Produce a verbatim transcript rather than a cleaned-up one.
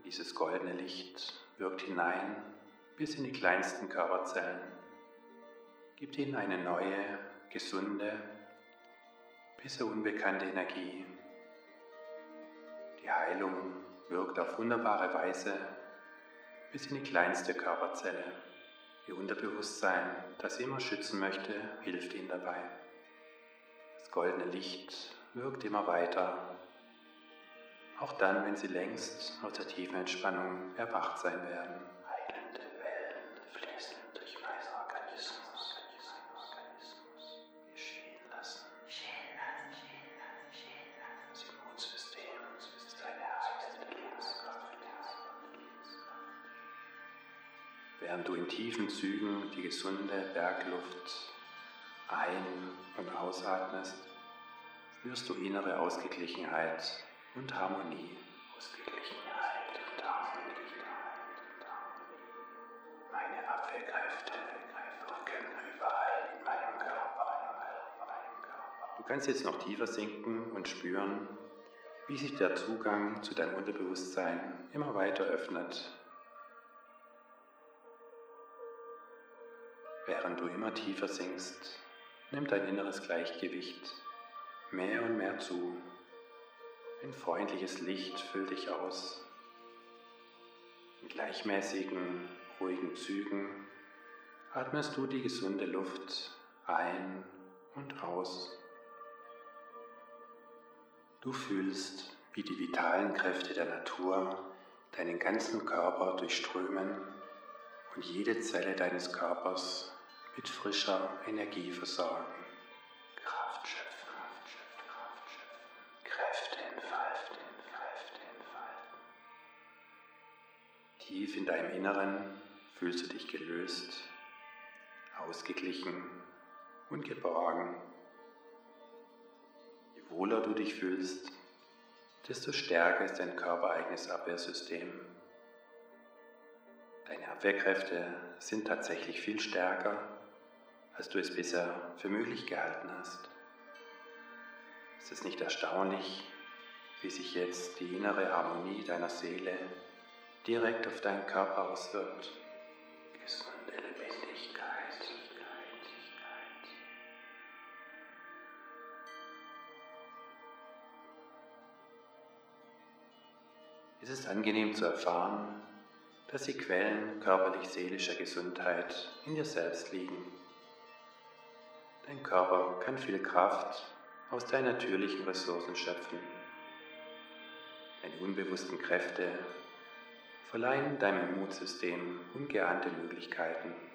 Dieses goldene Licht wirkt hinein bis in die kleinsten Körperzellen, gibt ihnen eine neue, gesunde, bisher unbekannte Energie. Die Heilung wirkt auf wunderbare Weise bis in die kleinste Körperzelle. Ihr Unterbewusstsein, das sie immer schützen möchte, hilft ihnen dabei. Das goldene Licht wirkt immer weiter, auch dann, wenn sie längst aus der tiefen Entspannung erwacht sein werden. Heilende Wellen fließen durch meinen Organismus. Geschehen lassen. Das Immunsystem ist eine heilende Lebenskraft. Während du in tiefen Zügen die gesunde Bergluft ein- und ausatmest, spürst du innere Ausgeglichenheit und Harmonie. Ausgeglichenheit und Harmonie. Meine Abwehrkräfte wirken überall in meinem Körper. Du kannst jetzt noch tiefer sinken und spüren, wie sich der Zugang zu deinem Unterbewusstsein immer weiter öffnet. Während du immer tiefer sinkst, nimmt dein inneres Gleichgewicht mehr und mehr zu. Ein freundliches Licht füllt dich aus. In gleichmäßigen, ruhigen Zügen atmest du die gesunde Luft ein und aus. Du fühlst, wie die vitalen Kräfte der Natur deinen ganzen Körper durchströmen und jede Zelle deines Körpers mit frischer Energie versorgen. Kraft schöpfen, Kraft schöpfen, Kraft schöpfen, Kräfte entfalten, Kräfte entfalten. Tief in deinem Inneren fühlst du dich gelöst, ausgeglichen und geborgen. Je wohler du dich fühlst, desto stärker ist dein körpereigenes Abwehrsystem. Deine Abwehrkräfte sind tatsächlich viel stärker, als du es bisher für möglich gehalten hast. Ist es nicht erstaunlich, wie sich jetzt die innere Harmonie deiner Seele direkt auf deinen Körper auswirkt? Gesunde Lebendigkeit. Es ist angenehm zu erfahren, dass die Quellen körperlich-seelischer Gesundheit in dir selbst liegen. Dein Körper kann viel Kraft aus deinen natürlichen Ressourcen schöpfen. Deine unbewussten Kräfte verleihen deinem Immunsystem ungeahnte Möglichkeiten.